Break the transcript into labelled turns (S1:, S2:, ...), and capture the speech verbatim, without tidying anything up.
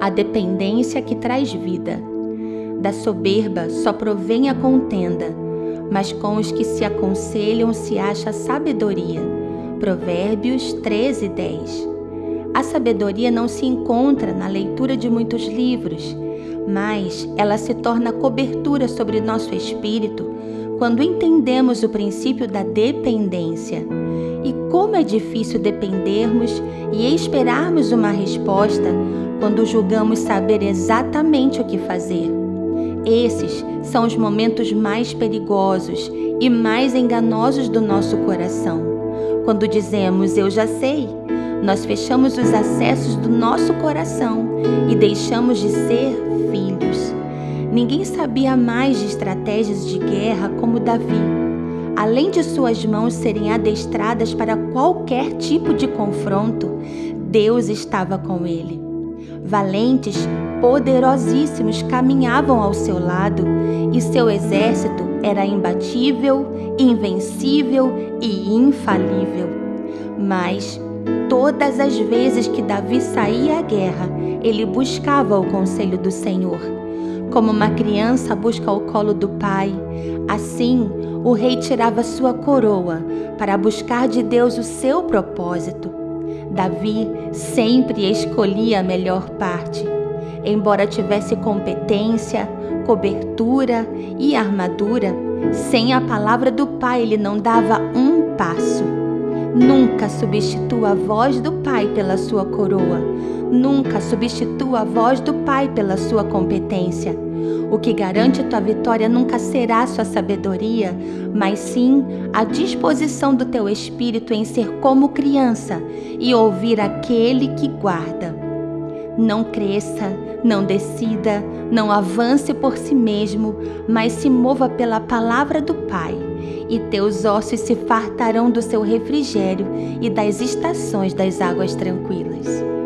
S1: a dependência que traz vida. Da soberba só provém a contenda, mas com os que se aconselham se acha sabedoria. Provérbios treze, dez. A sabedoria não se encontra na leitura de muitos livros, mas ela se torna cobertura sobre nosso espírito quando entendemos o princípio da dependência. E como é difícil dependermos e esperarmos uma resposta quando julgamos saber exatamente o que fazer. Esses são os momentos mais perigosos e mais enganosos do nosso coração. Quando dizemos eu já sei, nós fechamos os acessos do nosso coração e deixamos de ser filhos. Ninguém sabia mais de estratégias de guerra como Davi. Além de suas mãos serem adestradas para qualquer tipo de confronto, Deus estava com ele. Valentes, poderosíssimos caminhavam ao seu lado e seu exército era imbatível, invencível e infalível. Mas todas as vezes que Davi saía à guerra, ele buscava o conselho do Senhor. Como uma criança busca o colo do pai, assim o rei tirava sua coroa para buscar de Deus o seu propósito. Davi sempre escolhia a melhor parte. Embora tivesse competência, cobertura e armadura, sem a palavra do pai ele não dava um passo. Nunca substitua a voz do pai pela sua coroa. Nunca substitua a voz do pai pela sua competência. O que garante tua vitória nunca será sua sabedoria, mas sim a disposição do teu espírito em ser como criança e ouvir aquele que guarda. Não cresça, não decida, não avance por si mesmo, mas se mova pela palavra do Pai, e teus ossos se fartarão do seu refrigério e das estações das águas tranquilas.